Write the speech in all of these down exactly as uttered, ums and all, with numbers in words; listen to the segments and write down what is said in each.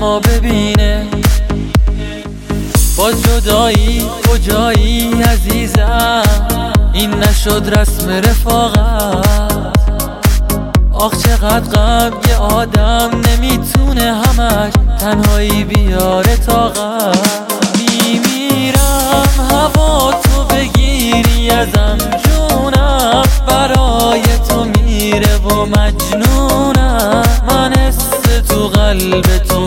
اما ببینه باز جدایی کجایی عزیزم، این نشد رسم رفاقت. آخ چقدر غم یه آدم نمیتونه همش تنهایی بیاره طاقت. میمیرم هوا تو بگیری ازم، جونم برای تو میره و مجنونم، من حس تو قلب تو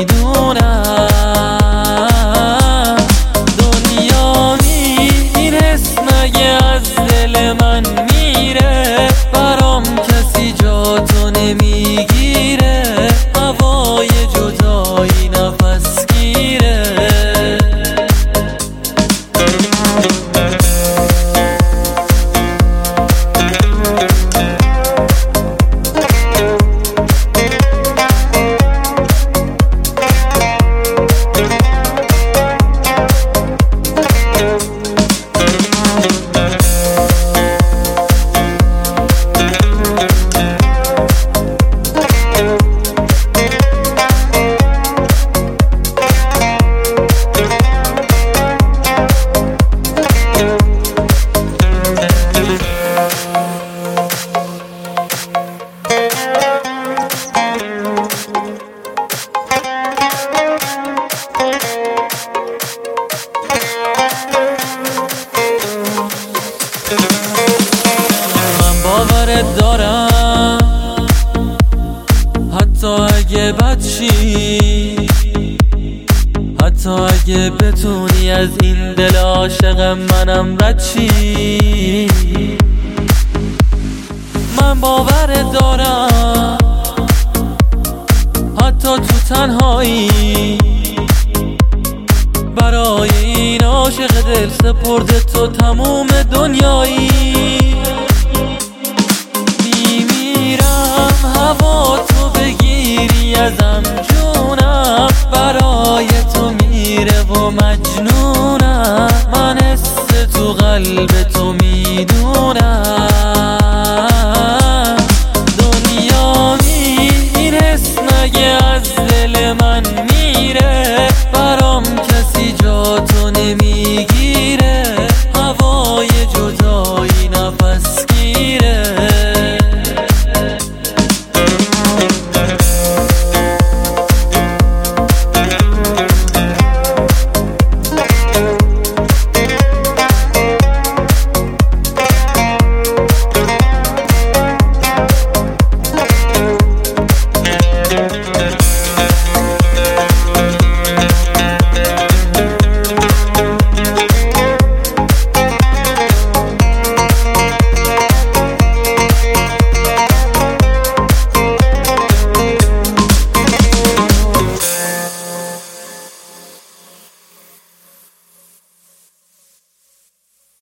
میدونم. دنیا می این حس مگه از دل من میره، برام کسی جا تو نمیگیره، هوای جدایی نفس گیره. باورت دارم حتی اگه بد شی، حتی اگه بتونی از این دل عاشق منم رد شی. من باورت دارم حتی تو تنهایی، برای این عاشق دل سپرده تو تموم دنیایی. هوا تو بگیری ازم، جونم برای تو میره و مجنونم، من حس تو قلب تو